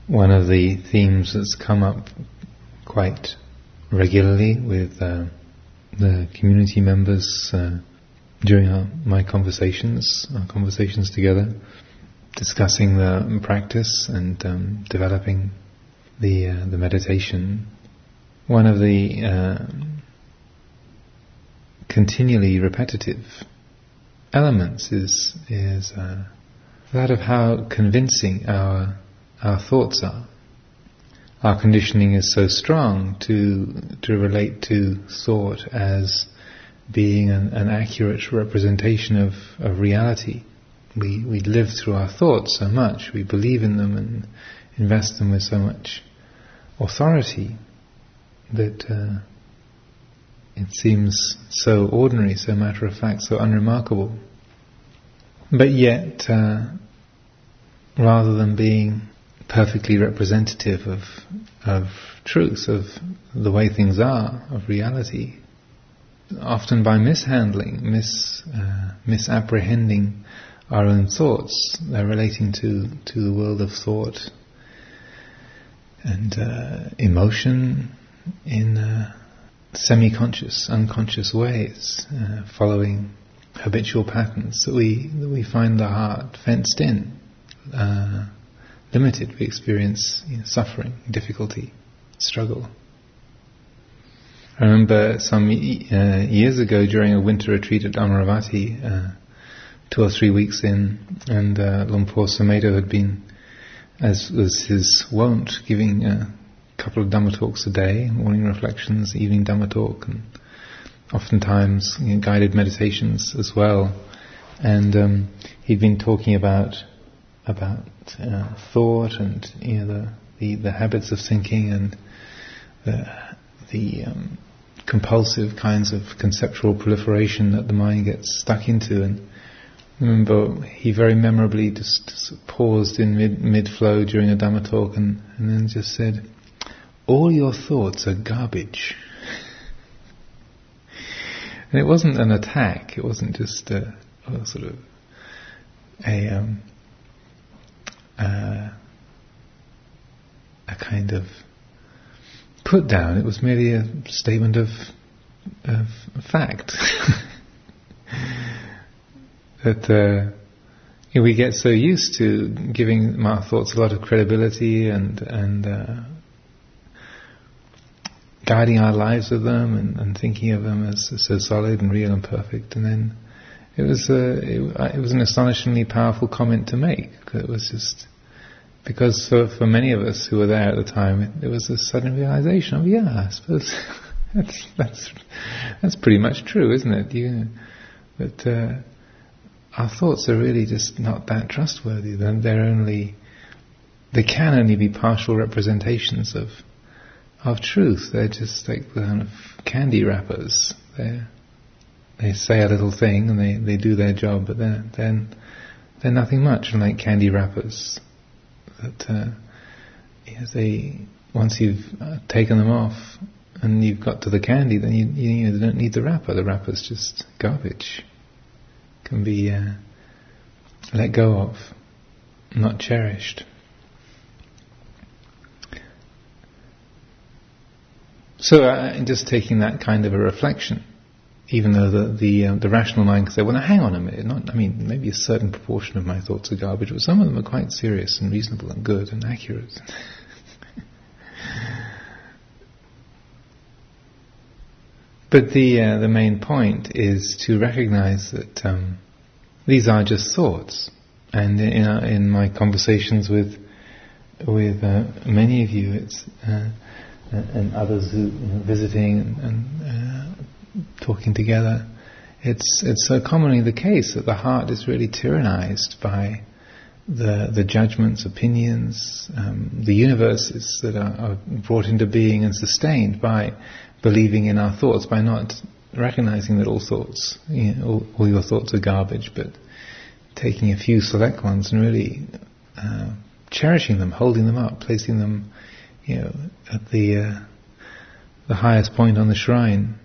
One of the themes that's come up quite regularly with the community members during our conversations together, discussing the practice and developing the meditation. One of the continually repetitive elements is that of how convincing our thoughts are. Our conditioning is so strong to relate to thought as being an accurate representation of reality. We live through our thoughts so much, we believe in them and invest them with so much authority that it seems so ordinary, so matter of fact, so unremarkable. But yet, rather than being perfectly representative of truth, of the way things are, of reality, often by mishandling, misapprehending our own thoughts, they're relating to the world of thought and emotion in semi-conscious, unconscious ways, following habitual patterns that we find the heart fenced in, limited. We experience suffering, difficulty, struggle. I remember some years ago during a winter retreat at Amaravati, 2 or 3 weeks in, and Luang Por Sumedho had been, as was his wont, giving a couple of Dhamma talks a day, morning reflections, evening Dhamma talk, and oftentimes guided meditations as well. And he'd been talking about thought and the habits of thinking and the compulsive kinds of conceptual proliferation that the mind gets stuck into. And I remember he very memorably just paused in mid-flow during a Dhamma talk and then just said, "All your thoughts are garbage." And it wasn't an attack, it wasn't just a kind of put down. It was merely a statement of fact. That we get so used to giving our thoughts a lot of credibility and guiding our lives with them and thinking of them as so solid and real and perfect. And then it was an astonishingly powerful comment to make. It was just because for many of us who were there at the time, it was a sudden realization of, I suppose that's pretty much true, isn't it? That our thoughts are really just not that trustworthy. They can only be partial representations of truth. They're just like the kind of candy wrappers. They say a little thing and they do their job, but they're nothing much like candy wrappers. That once you've taken them off and you've got to the candy, then you don't need the wrapper. The wrapper's just garbage. Can be let go of, not cherished. So just taking that kind of a reflection, even though the rational mind can say, well, now hang on a minute, maybe a certain proportion of my thoughts are garbage, but some of them are quite serious and reasonable and good and accurate. But the main point is to recognize that these are just thoughts. And in my conversations with many of you, it's and others who visiting and talking together, it's so commonly the case that the heart is really tyrannized by the judgments, opinions, the universes that are brought into being and sustained by believing in our thoughts, by not recognizing that all thoughts, all your thoughts are garbage, but taking a few select ones and really cherishing them, holding them up, placing them, at the highest point on the shrine.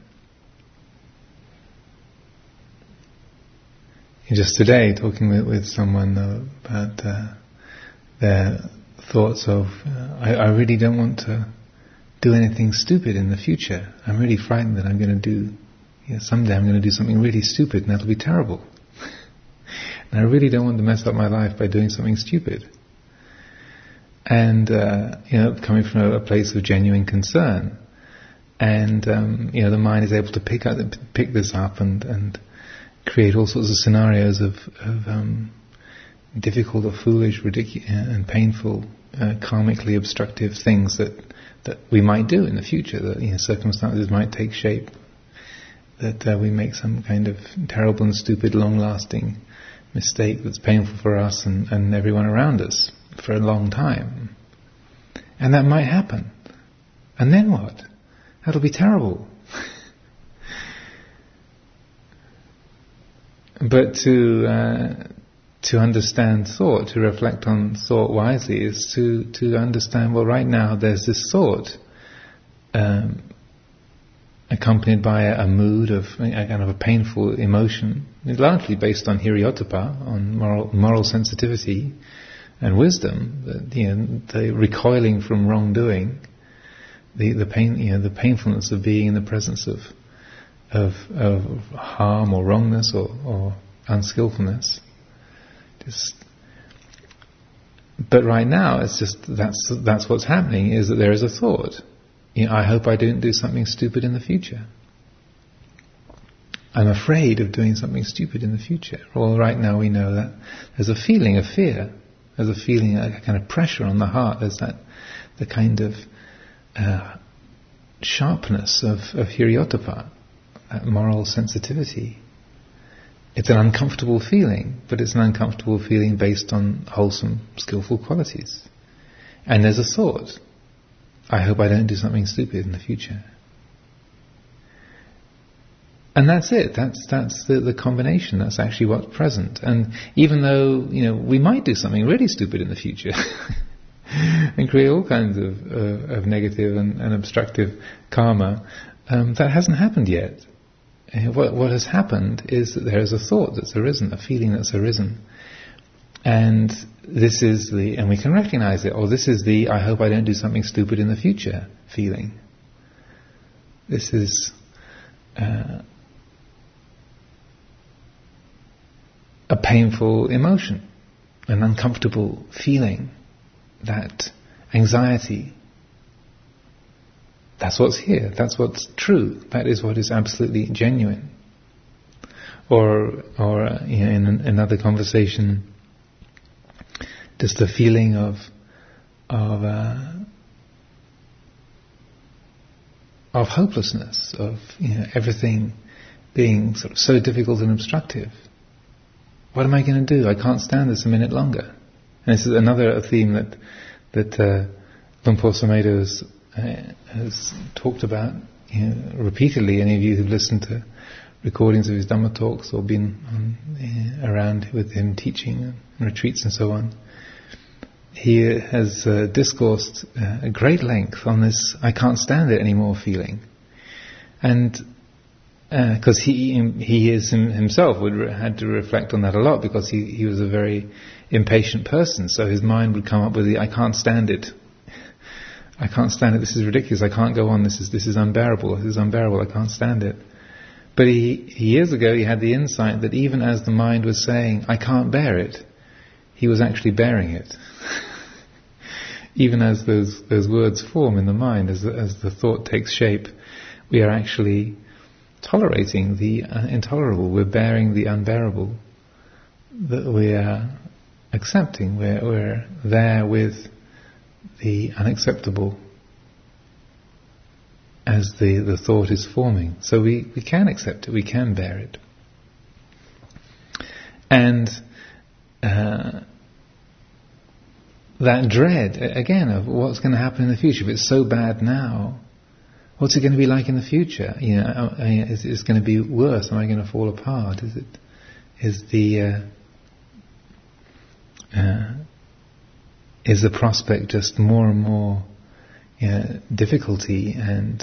Just today, talking with someone about their thoughts of, I really don't want to do anything stupid in the future. I'm really frightened that I'm going to do, someday I'm going to do something really stupid and that'll be terrible. And I really don't want to mess up my life by doing something stupid. And, coming from a place of genuine concern. And, the mind is able to pick this up and create all sorts of scenarios of difficult or foolish, ridiculous and painful, karmically obstructive things that we might do in the future, that circumstances might take shape, that we make some kind of terrible and stupid, long-lasting mistake that's painful for us and everyone around us for a long time. And that might happen. And then what? That'll be terrible. But to understand thought, to reflect on thought wisely, is to understand, well, right now there's this thought accompanied by a mood of a kind of a painful emotion, largely based on hiriyottapa, on moral sensitivity and wisdom, the recoiling from wrongdoing, the pain, the painfulness of being in the presence of harm or wrongness or unskillfulness. But right now, it's just that's what's happening, is that there is a thought. I hope I don't do something stupid in the future. I'm afraid of doing something stupid in the future. Well, right now we know that there's a feeling of fear. There's a feeling, a kind of pressure on the heart. There's the kind of sharpness of hiriyottapa, that moral sensitivity. It's an uncomfortable feeling, but it's an uncomfortable feeling based on wholesome, skillful qualities. And there's a thought, I hope I don't do something stupid in the future. And that's it. That's the combination. That's actually what's present. And even though, we might do something really stupid in the future and create all kinds of negative and obstructive karma, that hasn't happened yet. What has happened is that there is a thought that's arisen, a feeling that's arisen. And this is and we can recognize it, this is I hope I don't do something stupid in the future feeling. This is a painful emotion, an uncomfortable feeling, that anxiety. That's what's here. That's what's true. That is what is absolutely genuine. Or in another conversation, just the feeling of hopelessness, of everything being sort of so difficult and obstructive. What am I going to do? I can't stand this a minute longer. And this is another theme that Luang Por Sumedho has talked about repeatedly. Any of you who've listened to recordings of his Dhamma talks or been around with him teaching and retreats and so on, he has discoursed at great length on this I can't stand it anymore feeling. And because he himself had to reflect on that a lot, because he was a very impatient person, so his mind would come up with I can't stand it. I can't stand it, this is ridiculous, I can't go on, this is unbearable, I can't stand it. But years ago he had the insight that even as the mind was saying, I can't bear it, he was actually bearing it. Even as those words form in the mind, as the thought takes shape, we are actually tolerating the intolerable, we're bearing the unbearable, that we are accepting, we're there with the unacceptable as the thought is forming. So we can accept it, we can bear it. And that dread, again, of what's going to happen in the future, if it's so bad now, what's it going to be like in the future? Is it going to be worse? Am I going to fall apart? Is the prospect just more and more difficulty and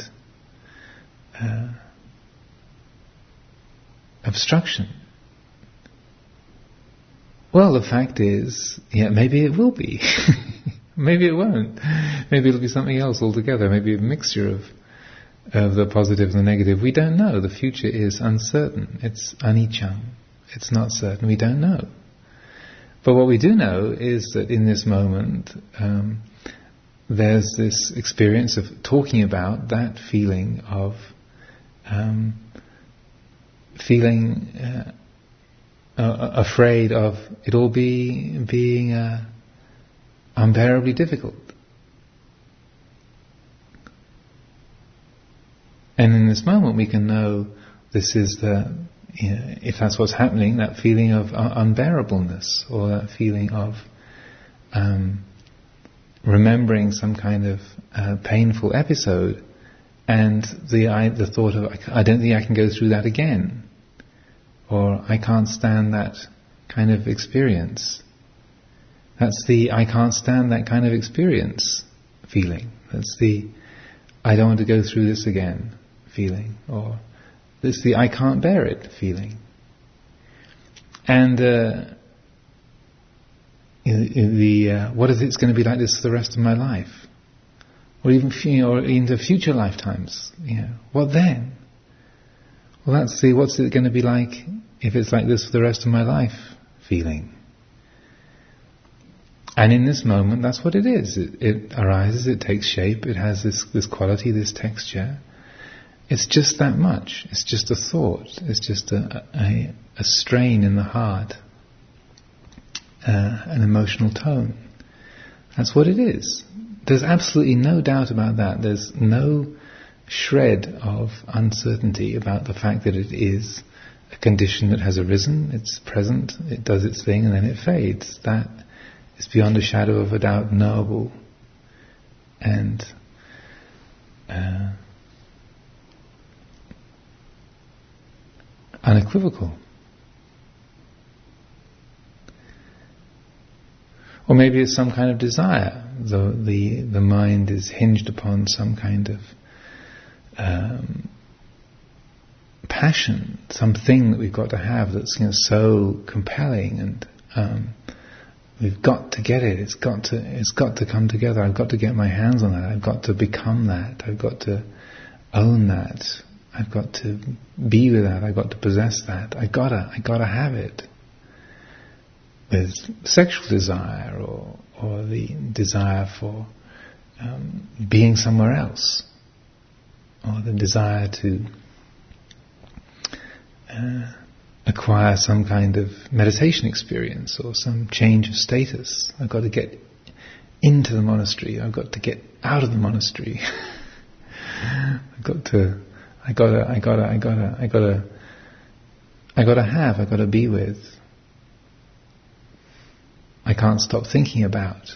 obstruction? Well, the fact is, maybe it will be. Maybe it won't. Maybe it'll be something else altogether. Maybe a mixture of the positive and the negative. We don't know. The future is uncertain. It's anicca. It's not certain. We don't know. But what we do know is that in this moment, there's this experience of talking about that feeling of feeling afraid of it all being unbearably difficult. And in this moment we can know this is if that's what's happening, that feeling of unbearableness, or that feeling of remembering some kind of painful episode, and the thought of, I don't think I can go through that again, or I can't stand that kind of experience. That's the I can't stand that kind of experience feeling. That's the I don't want to go through this again feeling, or it's the I can't bear it feeling. And what if it's going to be like this for the rest of my life, or even into future lifetimes? What then? Well, that's the what's it going to be like if it's like this for the rest of my life feeling. And in this moment, that's what it is. It arises, it takes shape, it has this quality, this texture. It's just that much. It's just a thought. It's just a strain in the heart, an emotional tone. That's what it is. There's absolutely no doubt about that. There's no shred of uncertainty about the fact that it is a condition that has arisen, it's present, it does its thing, and then it fades. That is beyond a shadow of a doubt knowable and unequivocal. Or maybe it's some kind of desire. The mind is hinged upon some kind of passion, something that we've got to have that's so compelling, and we've got to get it. It's got to come together. I've got to get my hands on that. I've got to become that. I've got to own that. I've got to be with that. I've got to possess that. I gotta have it. With sexual desire, or the desire for being somewhere else, or the desire to acquire some kind of meditation experience or some change of status. I've got to get into the monastery. I've got to get out of the monastery. I've got to be with. I can't stop thinking about.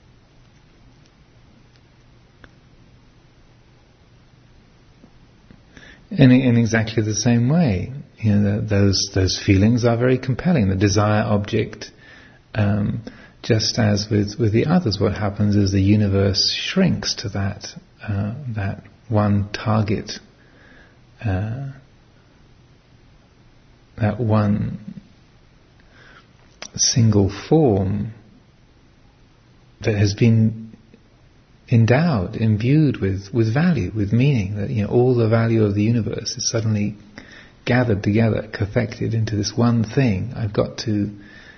In exactly the same way, those feelings are very compelling. The desire object, just as with the others, what happens is the universe shrinks to that one target, that one single form that has been endowed, imbued with value, with meaning. That all the value of the universe is suddenly gathered together, cathected into this one thing. I've got to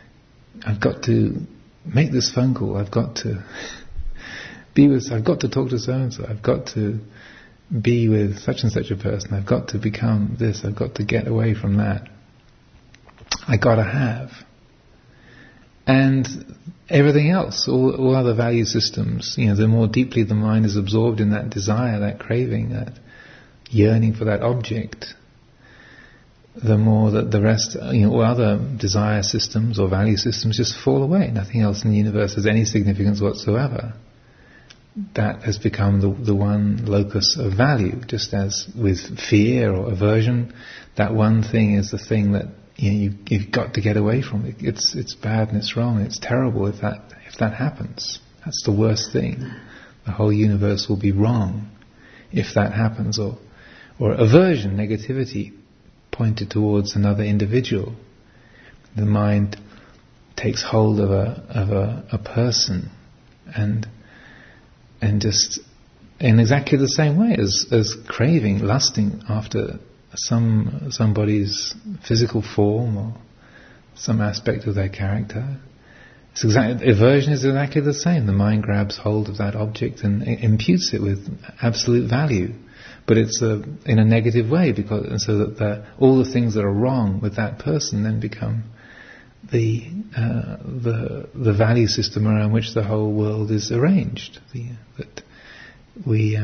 make this phone call. I've got to be with. I've got to talk to so and so. I've got to be with such and such a person. I've got to become this. I've got to get away from that. I got to have. And everything else, all other value systems, the more deeply the mind is absorbed in that desire, that craving, that yearning for that object, the more that the rest, all other desire systems or value systems just fall away. Nothing else in the universe has any significance whatsoever. That has become the one locus of value, just as with fear or aversion, that one thing is the thing that you've got to get away from. It's bad and it's wrong. It's terrible if that happens. That's the worst thing. The whole universe will be wrong if that happens. Or aversion, negativity, pointed towards another individual. The mind takes hold of a person and just in exactly the same way as craving, lusting after somebody's physical form or some aspect of their character. Aversion is exactly the same. The mind grabs hold of that object and imputes it with absolute value, but it's in a negative way, because so that all the things that are wrong with that person then become the value system around which the whole world is arranged. That we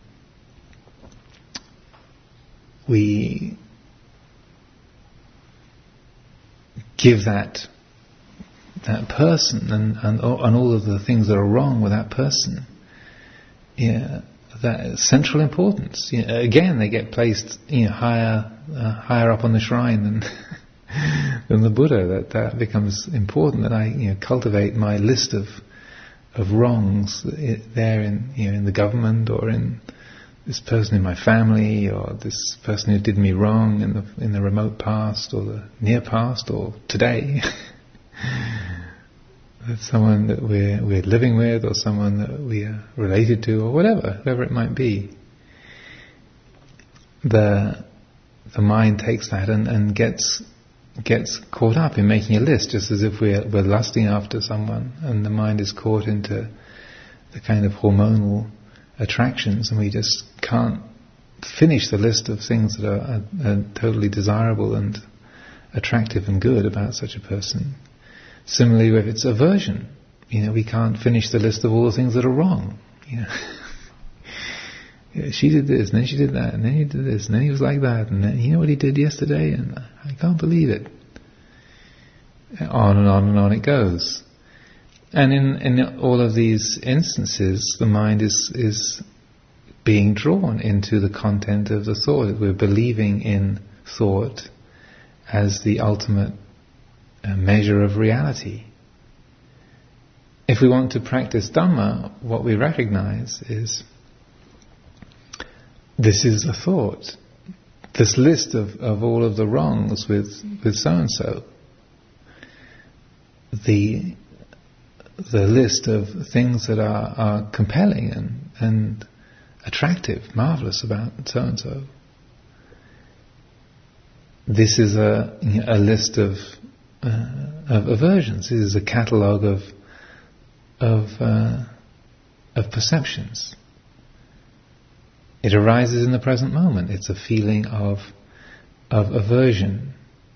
give that person and all of the things that are wrong with that person, that central importance. Again, they get placed higher up on the shrine than the Buddha. That becomes important. That I cultivate my list of wrongs there in the government, or in this person in my family, or this person who did me wrong in the remote past or the near past or today. That's someone that we're living with, or someone that we are related to, or whoever it might be. The mind takes that and gets caught up in making a list, just as if we're lusting after someone, and the mind is caught into the kind of hormonal attractions, and we just can't finish the list of things that are totally desirable and attractive and good about such a person. Similarly, if it's aversion, we can't finish the list of all the things that are wrong. She did this, and then she did that, and then he did this, and then he was like that, and then what he did yesterday, and I can't believe it. On and on and on it goes. And in all of these instances, the mind is being drawn into the content of the thought. We're believing in thought as the ultimate measure of reality. If we want to practice Dhamma, what we recognize is this is a thought. This list of all of the wrongs with so-and-so. The list of things that are compelling and attractive, marvelous about so-and-so. This is a list of aversions. This is a catalogue of perceptions. It arises in the present moment. It's a feeling of aversion.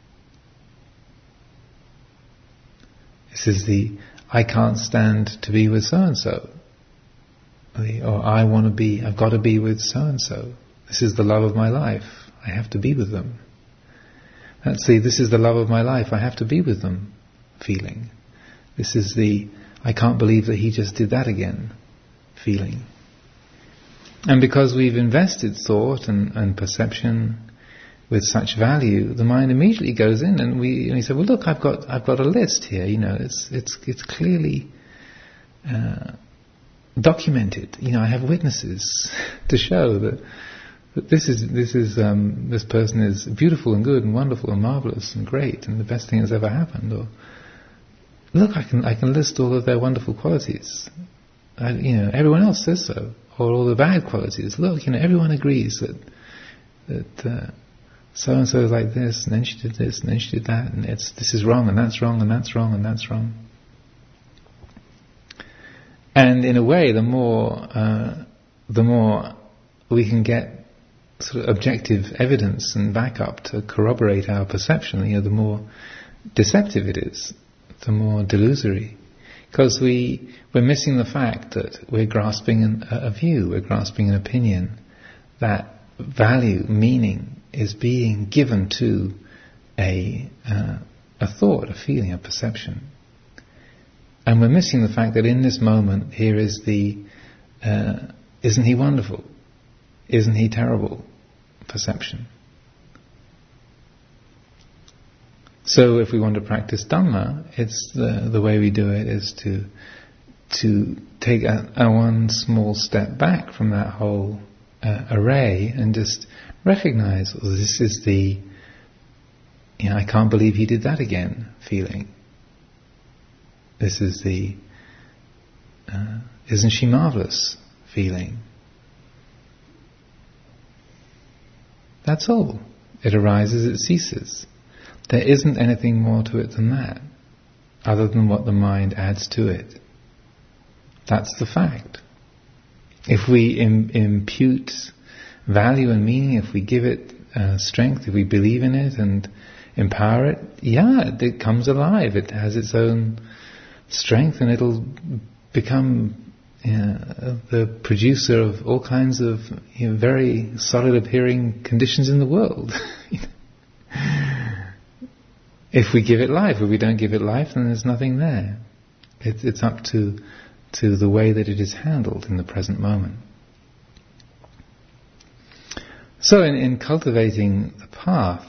This is I can't stand to be with so-and-so. Or I've got to be with so-and-so. This is the love of my life. I have to be with them. This is the love of my life. I have to be with them feeling. This is I can't believe that he just did that again feeling. And because we've invested thought and perception with such value, the mind immediately goes in and we say, well, look, I've got a list here. It's clearly documented. I have witnesses to show that this person is beautiful and good and wonderful and marvelous and great and the best thing that's ever happened. Or look, I can list all of their wonderful qualities. Everyone else says so. Or all the bad qualities. Look, everyone agrees that so and so is like this, and then she did this, and then she did that, and this is wrong, and that's wrong, and that's wrong, and that's wrong. And in a way, the more we can get sort of objective evidence and backup to corroborate our perception, the more deceptive it is, the more delusory. Because we're missing the fact that we're grasping a view, we're grasping an opinion, that value, meaning, is being given to a thought, a feeling, a perception. And we're missing the fact that in this moment, here is isn't he wonderful? Isn't he terrible? Perception. So if we want to practice Dhamma, it's the way we do it is to take a one small step back from that whole array and just recognize, this is I can't believe he did that again feeling. This is Isn't she marvelous? Feeling. That's all. It arises, it ceases. There isn't anything more to it than that, other than what the mind adds to it. That's the fact. If we impute value and meaning, if we give it strength, if we believe in it and empower it, it comes alive. It has its own strength, and it'll become the producer of all kinds of very solid appearing conditions in the world. If we give it life. If we don't give it life, then there's nothing there. It's up to the way that it is handled in the present moment. So in cultivating the path,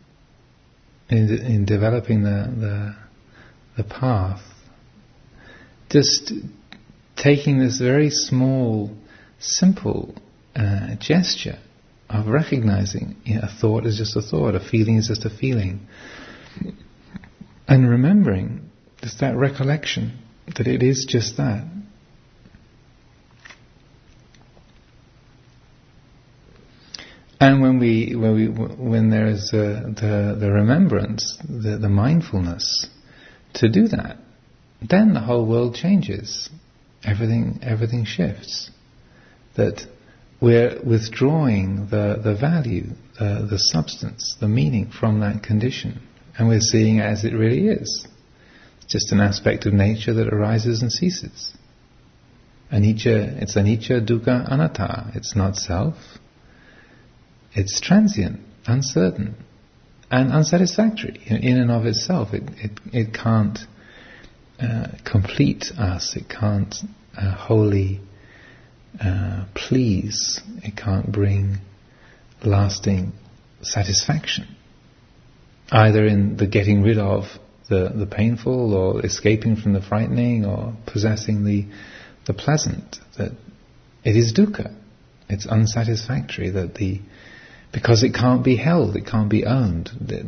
in developing the path, just taking this very small, simple gesture of recognizing a thought is just a thought, a feeling is just a feeling, and remembering just that recollection that it is just that. And when there is the remembrance, the mindfulness to do that, then the whole world changes. Everything shifts. That we're withdrawing the value, the substance, the meaning from that condition, and we're seeing it as it really is. It's just an aspect of nature that arises and ceases. It's anicca, dukkha, anatta. It's not self. It's transient, uncertain, and unsatisfactory in and of itself. It can't complete us. It can't wholly please. It can't bring lasting satisfaction, either in the getting rid of the painful, or escaping from the frightening, or possessing the pleasant. That it is dukkha. It's unsatisfactory. Because it can't be held, it can't be owned.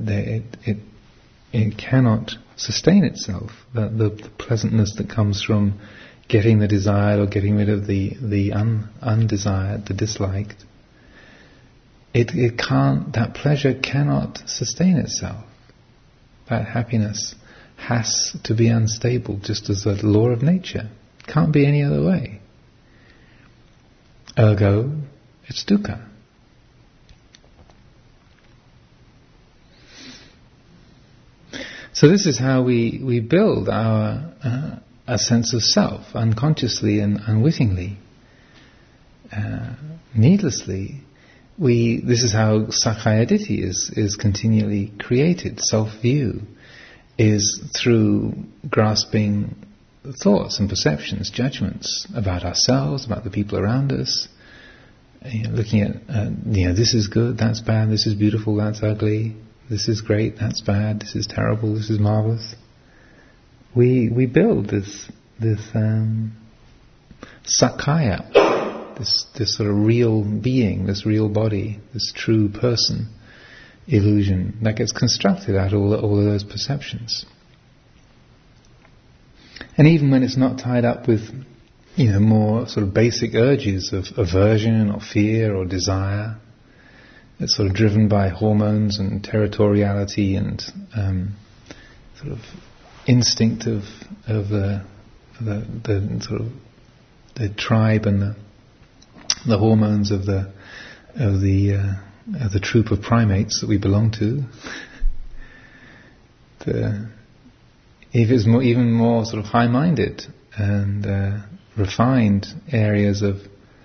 It cannot sustain itself. The pleasantness that comes from getting the desired or getting rid of the undesired, the disliked, it can't. That pleasure cannot sustain itself. That happiness has to be unstable, just as a law of nature. It can't be any other way. Ergo, it's dukkha. So this is how we build a sense of self, unconsciously and unwittingly, needlessly. This is how Sakkaya Ditthi is continually created. Self-view is through grasping thoughts and perceptions, judgments about ourselves, about the people around us, looking at this is good, that's bad, this is beautiful, that's ugly. This is great, that's bad, this is terrible, this is marvelous. We build this sakkaya, this sort of real being, this real body, this true person illusion that gets constructed out of all of those perceptions. And even when it's not tied up with more sort of basic urges of aversion or fear or desire, it's sort of driven by hormones and territoriality and sort of instinct of the sort of the tribe and the hormones of the troop of primates that we belong to. If it's even more sort of high-minded and refined areas of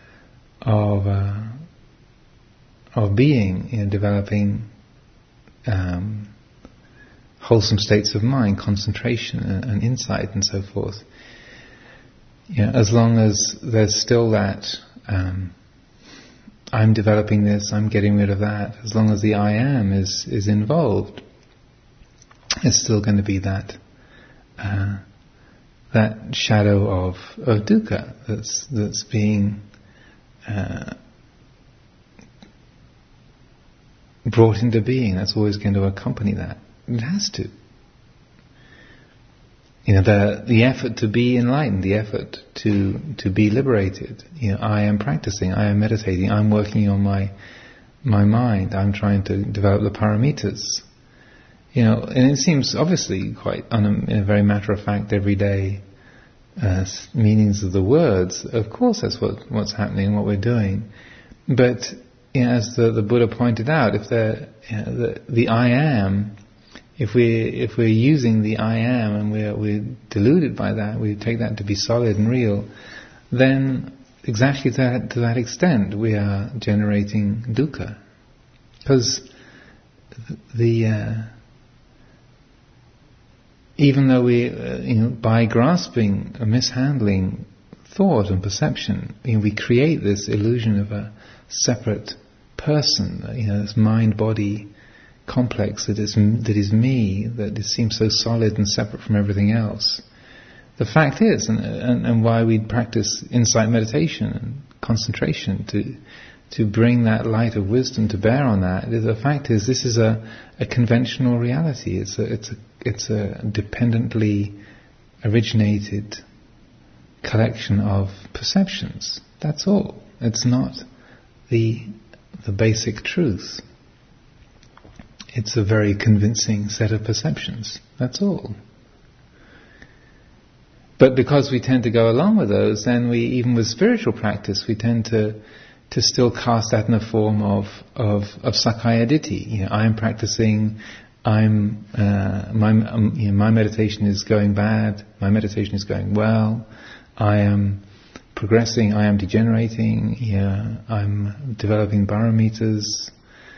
being, developing wholesome states of mind, concentration and insight and so forth. As long as there's still that I'm developing this, I'm getting rid of that, as long as the I am is involved, it's still going to be that shadow of dukkha that's being brought into being. That's always going to accompany that. It has to. the effort to be enlightened, the effort to be liberated. I am practicing, I am meditating, I'm working on my mind, I'm trying to develop the paramitas. And it seems obviously quite in a very matter-of-fact, everyday meanings of the words. Of course that's what's happening, what we're doing. But as the Buddha pointed out, if the I am, if we're using the I am and we're deluded by that, we take that to be solid and real, then exactly to that extent we are generating dukkha. Because even though we, by grasping or mishandling thought and perception, we create this illusion of a separate person, this mind-body complex that is me, that it seems so solid and separate from everything else. The fact is, and why we practice insight meditation and concentration to bring that light of wisdom to bear on that. The fact is, this is a conventional reality. It's a dependently originated collection of perceptions. That's all. It's not the basic truth. It's a very convincing set of perceptions. That's all. But because we tend to go along with those, then even with spiritual practice, we tend to still cast that in the form of Sakkaya Ditthi. I am practicing. My meditation is going bad. My meditation is going well. I am progressing. I am degenerating. I'm developing paramitas.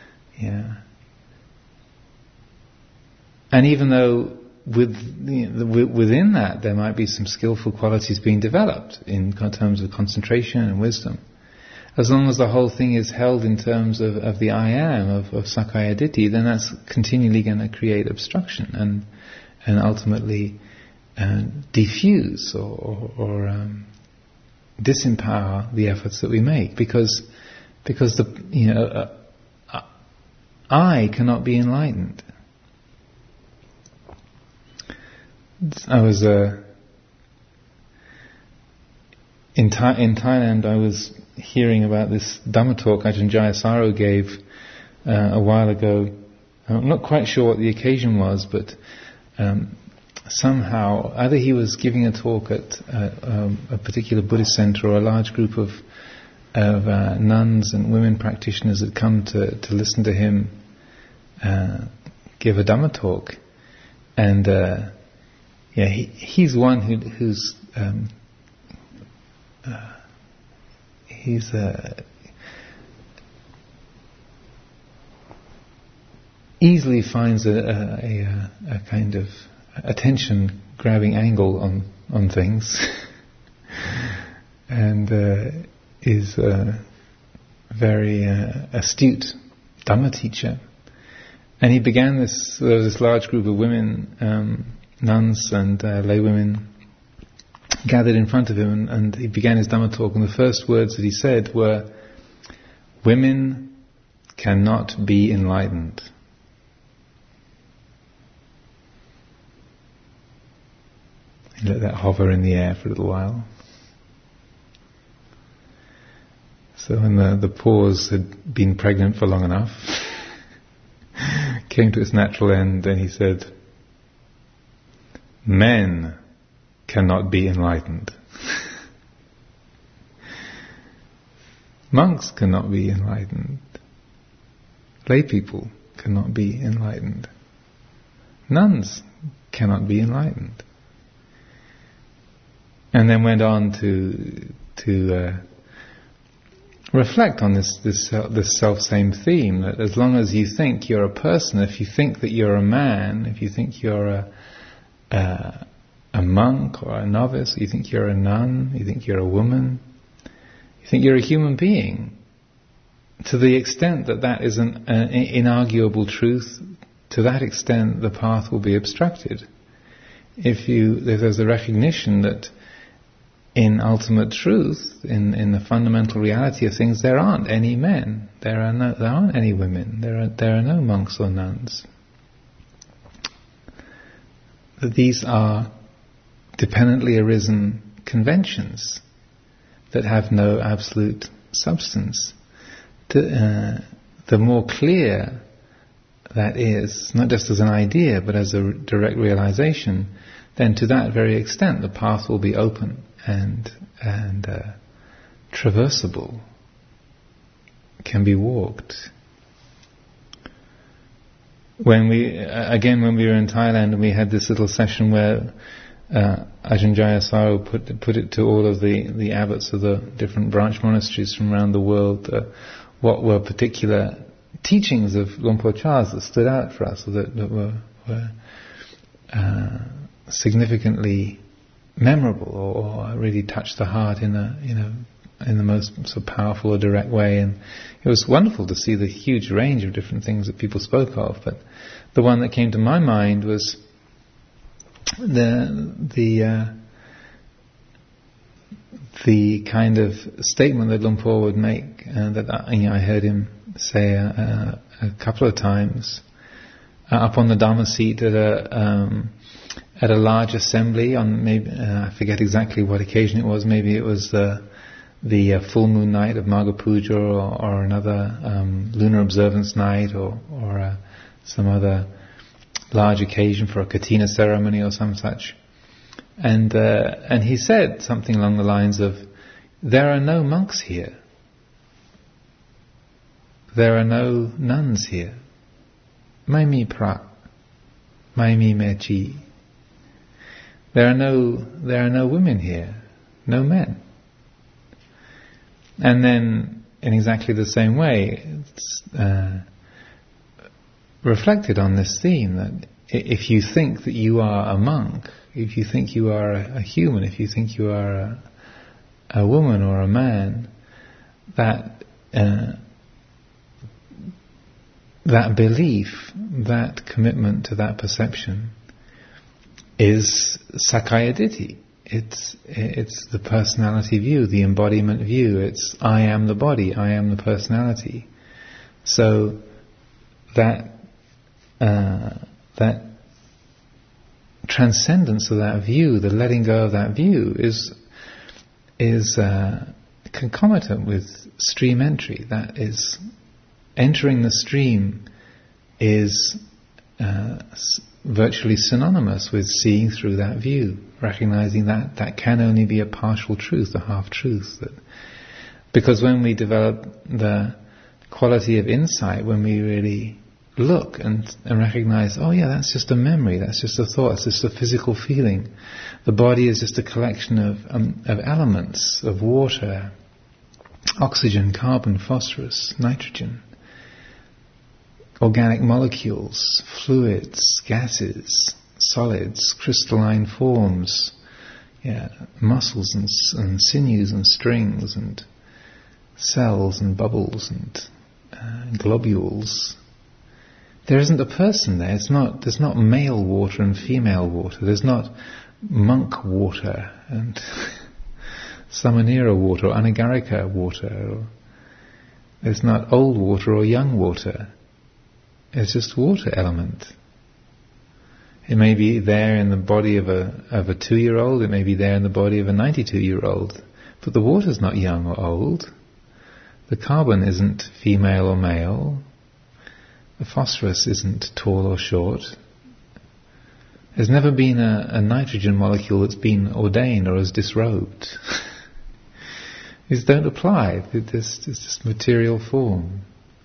And even though within that there might be some skillful qualities being developed in terms of concentration and wisdom, as long as the whole thing is held in terms of the I am, of Sakkaya Ditthi, then that's continually going to create obstruction and ultimately diffuse or disempower the efforts that we make, because I cannot be enlightened. I was in Thailand. I was hearing about this Dhamma talk Ajahn Jayasaro gave a while ago. I'm not quite sure what the occasion was, but somehow either he was giving a talk at a particular Buddhist center, or a large group of nuns and women practitioners had come to listen to him give a Dhamma talk, and he's one who's easily finds a kind of attention-grabbing angle on things, and is a very astute Dhamma teacher. And he began this. There was this large group of women, nuns and lay women, gathered in front of him, and he began his Dhamma talk, and the first words that he said were, "Women cannot be enlightened." He let that hover in the air for a little while. So when the pause had been pregnant for long enough, came to its natural end, and he said, "Men cannot be enlightened." Monks cannot be enlightened. Lay people cannot be enlightened. Nuns cannot be enlightened. And then went on to reflect on this self-same theme, that as long as you think you're a person, if you think that you're a man, if you think you're a monk or a novice, you think you're a nun, you think you're a woman, you think you're a human being, to the extent that is an inarguable truth, to that extent the path will be obstructed. If there's a recognition that in ultimate truth, in the fundamental reality of things, there aren't any men, there aren't any women, there are no monks or nuns. These are dependently arisen conventions that have no absolute substance. The more clear that is, not just as an idea but as a direct realization, then to that very extent the path will be open and traversable, can be walked. When we were in Thailand and we had this little session where Ajahn Jayasaro put it to all of the abbots of the different branch monasteries from around the world, what were particular teachings of Luang Por Chah's that stood out for us, or that were significantly memorable, or really touched the heart in the most sort of powerful or direct way. And it was wonderful to see the huge range of different things that people spoke of. But the one that came to my mind was the kind of statement that Luang Por would make, that I heard him say a couple of times up on the Dharma seat at a large assembly on maybe I forget exactly what occasion it was. Maybe it was the full moon night of Magha Puja, or another lunar observance night, or some other large occasion for a Katina ceremony or some such. And he said something along the lines of, "There are no monks here. There are no nuns here. Mai mi pra, mai mi me chi. There are no women here, no men." And then, in exactly the same way, it's reflected on this theme that if you think that you are a monk, if you think you are a human, if you think you are a woman or a man, that belief, that commitment to that perception is Sakkaya Ditthi. It's the personality view, the embodiment view. It's I am the body, I am the personality. So that transcendence of that view, the letting go of that view, is concomitant with stream entry. That is, entering the stream is virtually synonymous with seeing through that view, recognizing that can only be a partial truth, a half-truth. Because when we develop the quality of insight, when we really look and recognize, oh yeah, that's just a memory, that's just a thought, it's just a physical feeling. The body is just a collection of elements, of water, oxygen, carbon, phosphorus, nitrogen, organic molecules, fluids, gases, solids, crystalline forms, muscles and sinews and strings and cells and bubbles and globules. There isn't a person there. There's not male water and female water. There's not monk water and Samanera water or Anagarika water. There's not old water or young water. It's just water element. It may be there in the body of a 2-year-old. It may be there in the body of a 92-year-old. But the water's not young or old. The carbon isn't female or male. The phosphorus isn't tall or short. There's never been a nitrogen molecule that's been ordained or is disrobed. These don't apply. It's just material form.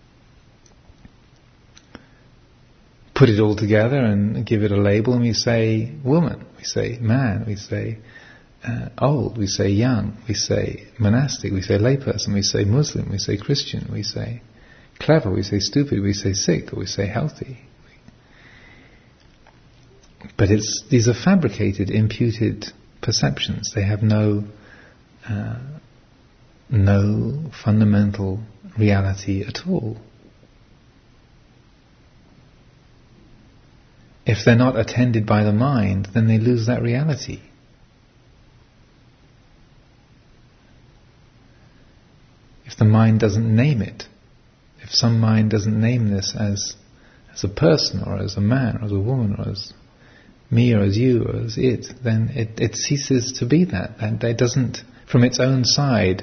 Put it all together and give it a label, and we say woman, we say man, we say old, we say young, we say monastic, we say layperson, we say Muslim, we say Christian, we say clever, we say stupid, we say sick, or we say healthy. But these are fabricated, imputed perceptions. They have no fundamental reality at all. If they're not attended by the mind, then they lose that reality. If the mind doesn't name it, if some mind doesn't name this as a person, or as a man, or as a woman, or as me or as you or as it, then it ceases to be that. And it doesn't, from its own side,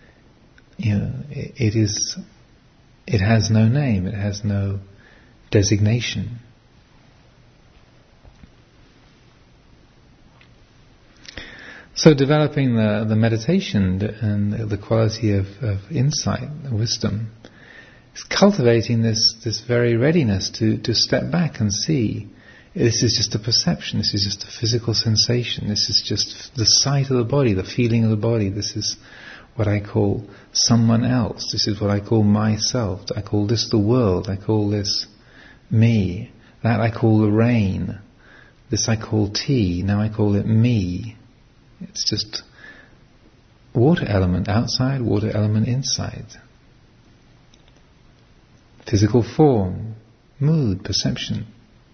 it has no name, it has no designation. So developing the meditation and the quality of insight, wisdom, is cultivating this very readiness to step back and see, this is just a perception, this is just a physical sensation, this is just the sight of the body, the feeling of the body, this is what I call someone else, this is what I call myself, I call this the world, I call this me, that I call the rain, this I call tea, now I call it me. It's just water element outside, water element inside. Physical form, mood, perception.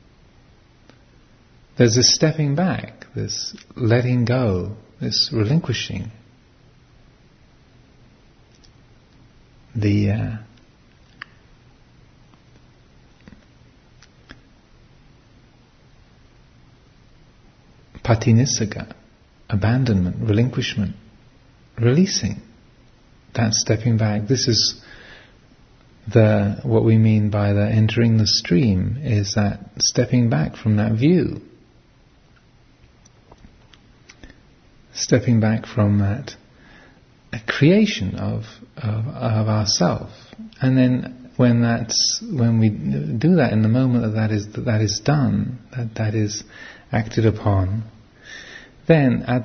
There's this stepping back, this letting go, this relinquishing. The patinissagga, abandonment, relinquishment, releasing, that stepping back. This is what we mean by the entering the stream, is that stepping back from that view, stepping back from that creation of ourself. And then when we do that, in the moment that is done, that is acted upon, then at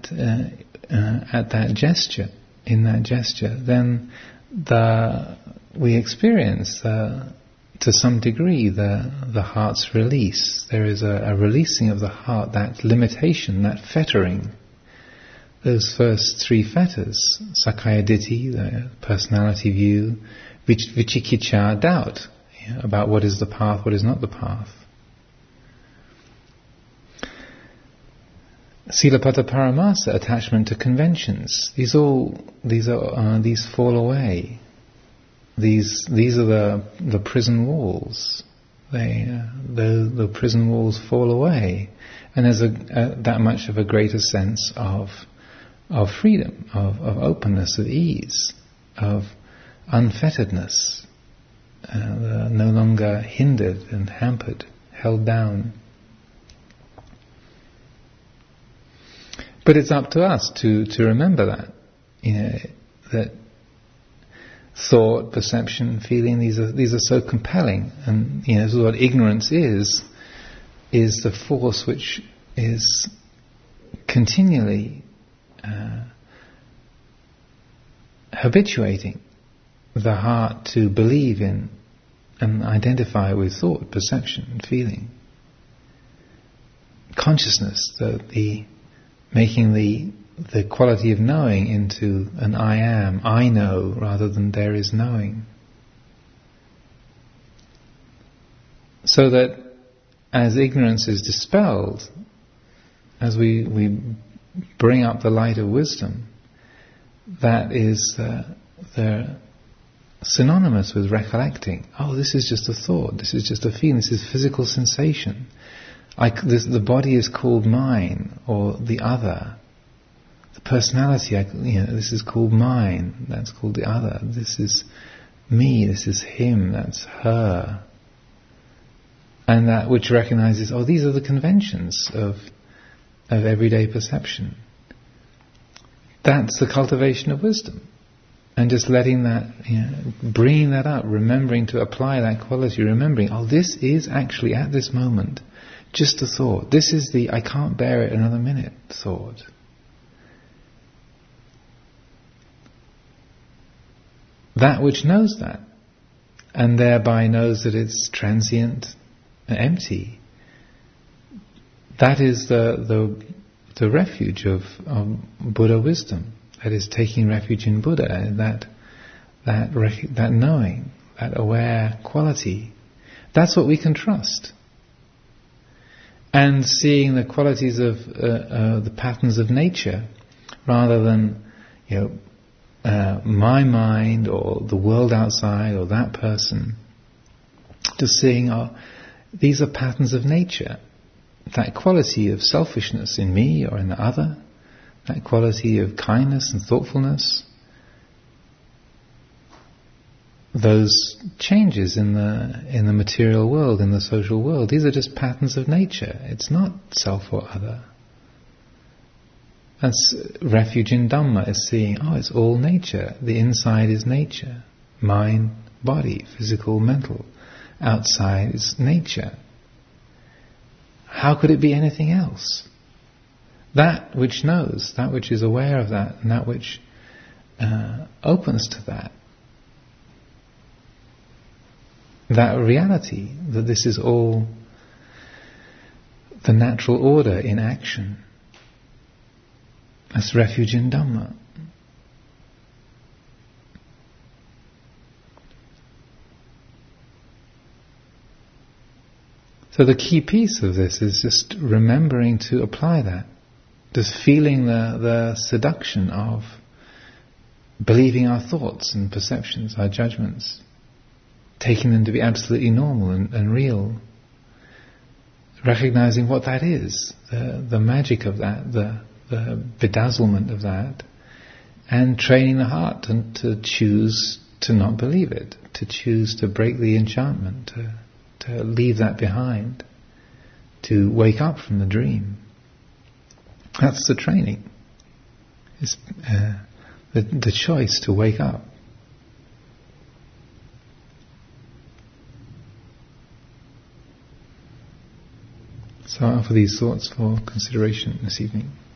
that gesture, in that gesture, then we experience to some degree the heart's release. There is a releasing of the heart, that limitation, that fettering. Those first three fetters: Sakkaya Ditthi, the personality view; Vicikicca, doubt about what is the path, what is not the path; Silabbata Paramasa, attachment to conventions. These fall away. These are the prison walls. The prison walls fall away, and there's that much of a greater sense of freedom, of openness, of ease, of unfetteredness, no longer hindered and hampered, held down. But it's up to us to remember that, that thought, perception, feeling, these are so compelling, and this is what ignorance is the force which is continually habituating the heart to believe in and identify with thought, perception, and feeling. Consciousness, making the quality of knowing into an I am, I know, rather than there is knowing. So that as ignorance is dispelled, as we bring up the light of wisdom, that is they're synonymous with recollecting. Oh, this is just a thought, this is just a feeling, this is physical sensation. The body is called mine, or the other. The personality, this is called mine, that's called the other. This is me, this is him, that's her. And that which recognizes, these are the conventions of everyday perception. That's the cultivation of wisdom. And just letting that, bringing that up, remembering to apply that quality, remembering, this is actually at this moment just a thought. This is the I can't bear it another minute thought. That which knows that, and thereby knows that it's transient and empty, that is the refuge of Buddha wisdom. That is taking refuge in Buddha, that knowing, that aware quality. That's what we can trust. And seeing the qualities of the patterns of nature, rather than my mind or the world outside or that person. Just seeing, these are patterns of nature. that quality of selfishness in me or in the other, that quality of kindness and thoughtfulness, those changes in the material world, in the social world, these are just patterns of nature. It's not self or other. That's refuge in Dhamma, is seeing, it's all nature. The inside is nature. Mind, body, physical, mental. Outside is nature. How could it be anything else? That which knows, that which is aware of that, and that which opens to that reality, that this is all the natural order in action. That's refuge in Dhamma. So the key piece of this is just remembering to apply that. Just feeling the seduction of believing our thoughts and perceptions, our judgments, taking them to be absolutely normal and real. Recognizing what that is, the magic of that, the bedazzlement of that, and training the heart to choose to not believe it, to choose to break the enchantment, to leave that behind, to wake up from the dream. That's the training. It's the choice to wake up. So I offer these thoughts for consideration this evening.